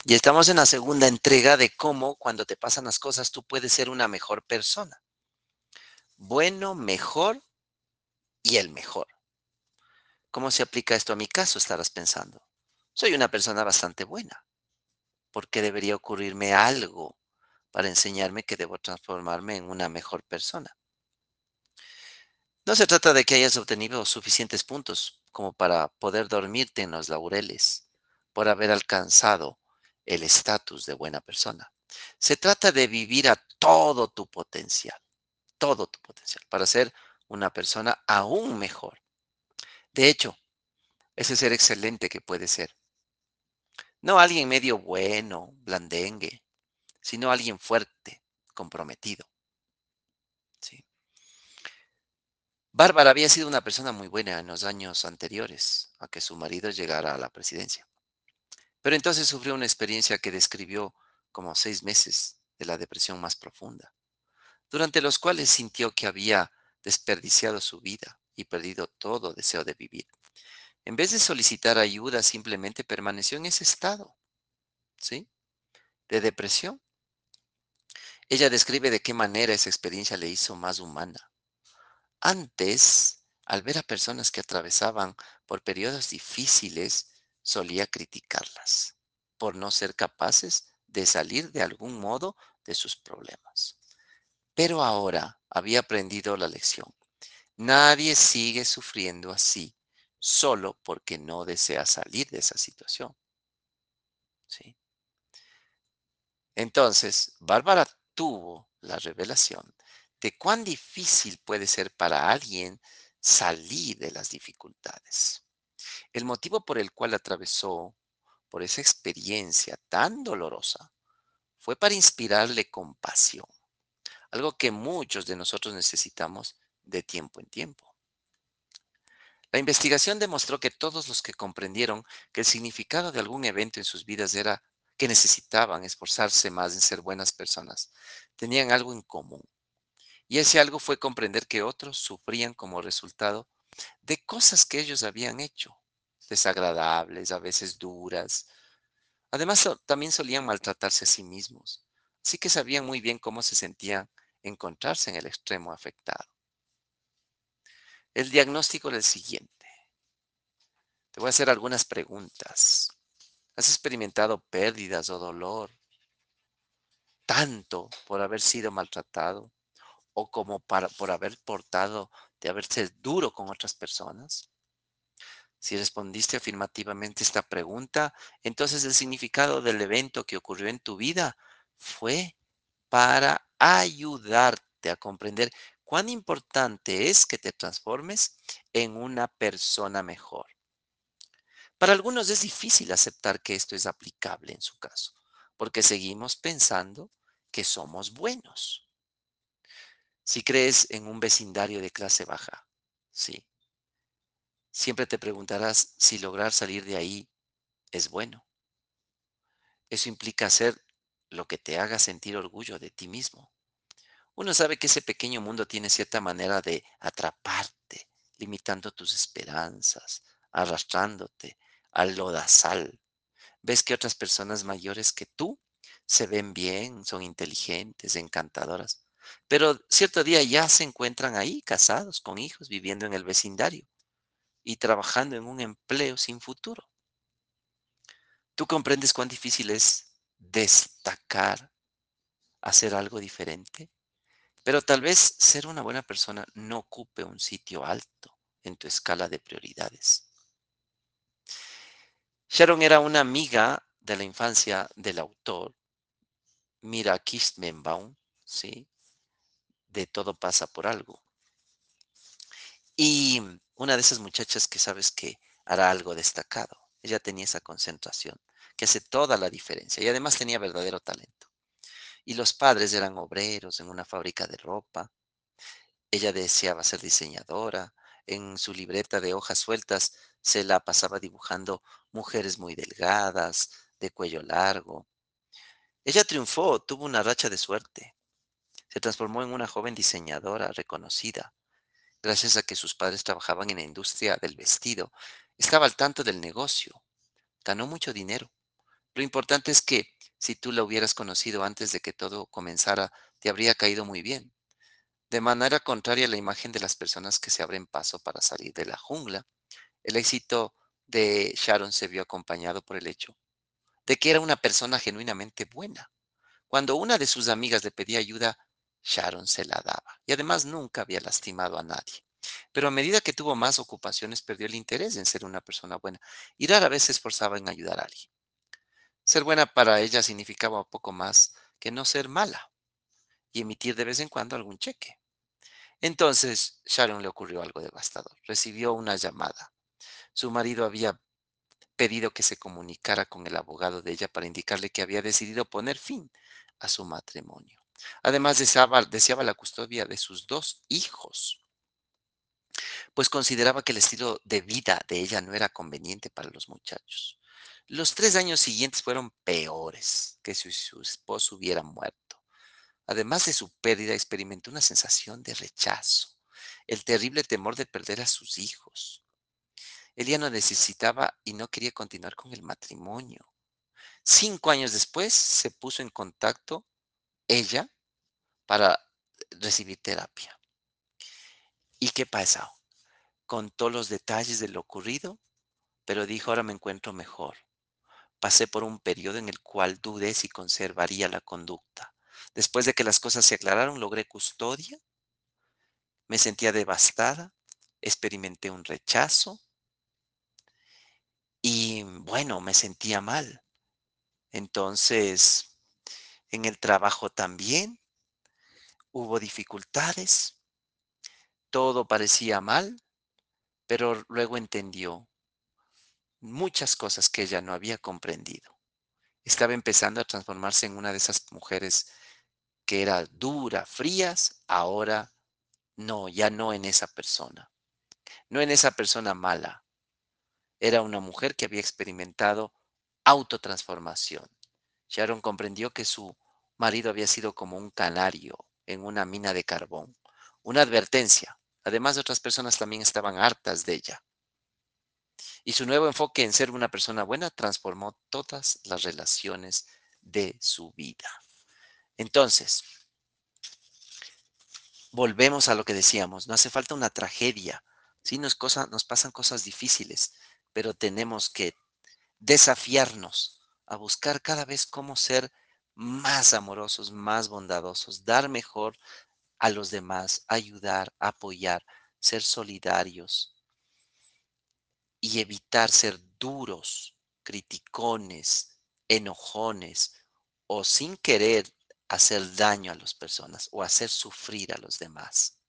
Y estamos en la segunda entrega de cómo cuando te pasan las cosas tú puedes ser una mejor persona. Bueno, mejor y el mejor. ¿Cómo se aplica esto a mi caso? Estarás pensando. Soy una persona bastante buena. ¿Por qué debería ocurrirme algo para enseñarme que debo transformarme en una mejor persona? No se trata de que hayas obtenido suficientes puntos como para poder dormirte en los laureles por haber alcanzado el estatus de buena persona. Se trata de vivir a todo tu potencial, para ser una persona aún mejor. De hecho, ese ser excelente que puede ser. No alguien medio bueno, blandengue, sino alguien fuerte, comprometido. ¿Sí? Bárbara había sido una persona muy buena en los años anteriores a que su marido llegara a la presidencia. Pero entonces sufrió una experiencia que describió como 6 meses de la depresión más profunda, durante los cuales sintió que había desperdiciado su vida y perdido todo deseo de vivir. En vez de solicitar ayuda, simplemente permaneció en ese estado, ¿sí? De depresión. Ella describe de qué manera esa experiencia le hizo más humana. Antes, al ver a personas que atravesaban por periodos difíciles, solía criticarlas por no ser capaces de salir de algún modo de sus problemas. Pero ahora había aprendido la lección. Nadie sigue sufriendo así solo porque no desea salir de esa situación. ¿Sí? Entonces, Bárbara tuvo la revelación de cuán difícil puede ser para alguien salir de las dificultades. El motivo por el cual atravesó por esa experiencia tan dolorosa fue para inspirarle compasión, algo que muchos de nosotros necesitamos de tiempo en tiempo. La investigación demostró que todos los que comprendieron que el significado de algún evento en sus vidas era que necesitaban esforzarse más en ser buenas personas, tenían algo en común. Y ese algo fue comprender que otros sufrían como resultado de cosas que ellos habían hecho, desagradables, a veces duras. Además, también solían maltratarse a sí mismos, así que sabían muy bien cómo se sentían encontrarse en el extremo afectado. El diagnóstico era el siguiente. Te voy a hacer algunas preguntas. ¿Has experimentado pérdidas o dolor tanto por haber sido maltratado o como por haber portado de haberse duro con otras personas? Si respondiste afirmativamente esta pregunta, entonces el significado del evento que ocurrió en tu vida fue para ayudarte a comprender cuán importante es que te transformes en una persona mejor. Para algunos es difícil aceptar que esto es aplicable en su caso, porque seguimos pensando que somos buenos. Si crees en un vecindario de clase baja, sí, siempre te preguntarás si lograr salir de ahí es bueno. Eso implica hacer lo que te haga sentir orgullo de ti mismo. Uno sabe que ese pequeño mundo tiene cierta manera de atraparte, limitando tus esperanzas, arrastrándote al lodazal. Ves que otras personas mayores que tú se ven bien, son inteligentes, encantadoras, pero cierto día ya se encuentran ahí, casados, con hijos, viviendo en el vecindario y trabajando en un empleo sin futuro. Tú comprendes cuán difícil es destacar, hacer algo diferente, pero tal vez ser una buena persona no ocupe un sitio alto en tu escala de prioridades. Sharon era una amiga de la infancia del autor Mira Kirschenbaum, ¿sí? De Todo pasa por algo. Y una de esas muchachas que sabes que hará algo destacado. Ella tenía esa concentración que hace toda la diferencia y además tenía verdadero talento. Y los padres eran obreros en una fábrica de ropa. Ella deseaba ser diseñadora. En su libreta de hojas sueltas se la pasaba dibujando mujeres muy delgadas, de cuello largo. Ella triunfó, tuvo una racha de suerte. Se transformó en una joven diseñadora reconocida, gracias a que sus padres trabajaban en la industria del vestido. Estaba al tanto del negocio, ganó mucho dinero, Lo importante es que si tú la hubieras conocido antes de que todo comenzara, te habría caído muy bien. De manera contraria a la imagen de las personas que se abren paso para salir de la jungla, el éxito de Sharon se vio acompañado por el hecho de que era una persona genuinamente buena. Cuando una de sus amigas le pedía ayuda, Sharon se la daba y además nunca había lastimado a nadie. Pero a medida que tuvo más ocupaciones, perdió el interés en ser una persona buena y rara vez se esforzaba en ayudar a alguien. Ser buena para ella significaba poco más que no ser mala y emitir de vez en cuando algún cheque. Entonces, Sharon le ocurrió algo devastador. Recibió una llamada. Su marido había pedido que se comunicara con el abogado de ella para indicarle que había decidido poner fin a su matrimonio. Además, deseaba la custodia de sus dos hijos, pues consideraba que el estilo de vida de ella no era conveniente para los muchachos. Los 3 años siguientes fueron peores que si su esposo hubiera muerto. Además de su pérdida, experimentó una sensación de rechazo, el terrible temor de perder a sus hijos. Él ya no necesitaba y no quería continuar con el matrimonio. 5 años después se puso en contacto ella para recibir terapia. ¿Y qué pasó? Contó los detalles de lo ocurrido, pero dijo, ahora me encuentro mejor. Pasé por un periodo en el cual dudé si conservaría la conducta. Después de que las cosas se aclararon, logré custodia, me sentía devastada, experimenté un rechazo y bueno, me sentía mal. Entonces, en el trabajo también hubo dificultades, todo parecía mal, pero luego entendió muchas cosas que ella no había comprendido. Estaba empezando a transformarse en una de esas mujeres que era dura, frías, ahora no, ya no en esa persona, no en esa persona mala. Era una mujer que había experimentado autotransformación. Sharon comprendió que su marido había sido como un canario en una mina de carbón, una advertencia. Además, otras personas también estaban hartas de ella. Y su nuevo enfoque en ser una persona buena transformó todas las relaciones de su vida. Entonces, volvemos a lo que decíamos, no hace falta una tragedia, sí nos pasan cosas difíciles, pero tenemos que desafiarnos a buscar cada vez cómo ser más amorosos, más bondadosos, dar mejor a los demás, ayudar, apoyar, ser solidarios y evitar ser duros, criticones, enojones o sin querer hacer daño a las personas o hacer sufrir a los demás.